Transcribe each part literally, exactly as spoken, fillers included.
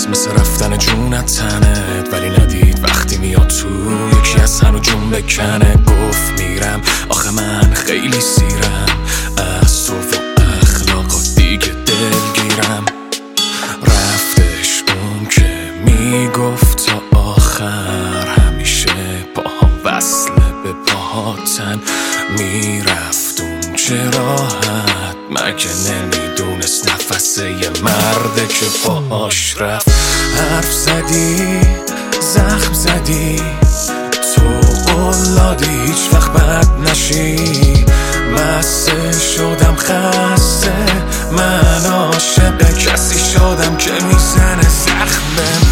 هست مثل رفتن جونت تنت، ولی ندید وقتی میاد تو یکی از هنو جون بکنه. گفت میرم آخه من خیلی سیرم از تو و اخلاقات دیگه دلگیرم. رفتش اون که میگفت تا آخر همیشه پاها وصله به پاهاتن. میرفت اون چه راحت مگه نمیدونست نفسه یه مرده که پاهاش رفت. حرف زدی زخم زدی تو قلادی هیچ وقت بد نشی. مسته شدم خسته من عاشق کسی شدم که میزنه زخمم.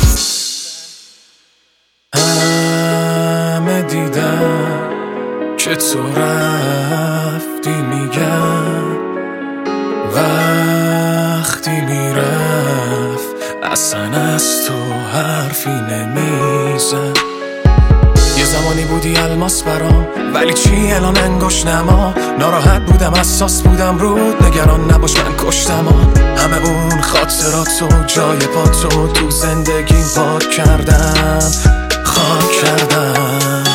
همه دیدم که تو رفتی میگم وقتی میرفت اصلا از تو حرفی نمیزن. یه زمانی بودی الماس برام ولی چی الان انگوش نما. ناراحت بودم حساس بودم رود نگران نباش من کشتم. همه اون خاطراتو جای پاتو تو زندگیم پاک کردم خاک کردم.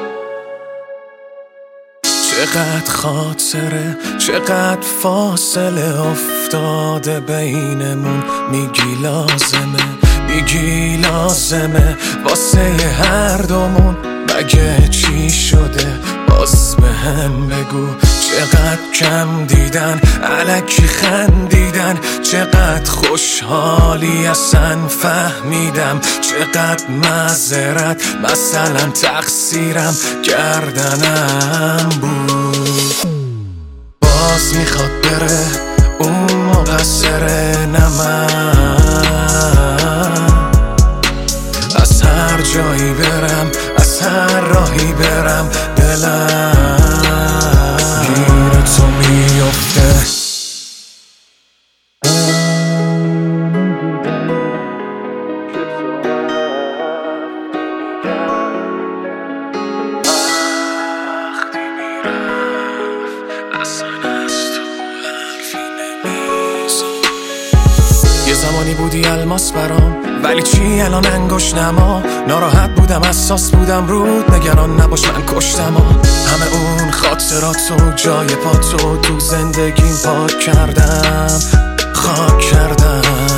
چقدر خاطره چقدر فاصله افتاده بینمون. میگی لازمه میگی لازمه واسه هر دومون. مگه چی شده باز به هم بگو. چقدر کم دیدن الکی خندیدن. چقدر خوشحالی اصلا فهمیدم. چقدر معذرت مثلا تقصیرم گردنم بود. باز میخواد بره اون مقصره نه من. از هر جایی برم از هر راهی برم دلم گیر تو میفته. یه زمانی بودی الماس برام ولی چی الان انگوش نما. ناراحت بودم حساس بودم رود نگران نباش من کشتم. همه اون خاطراتو جای پاتو تو زندگیم پاک کردم خاک کردم.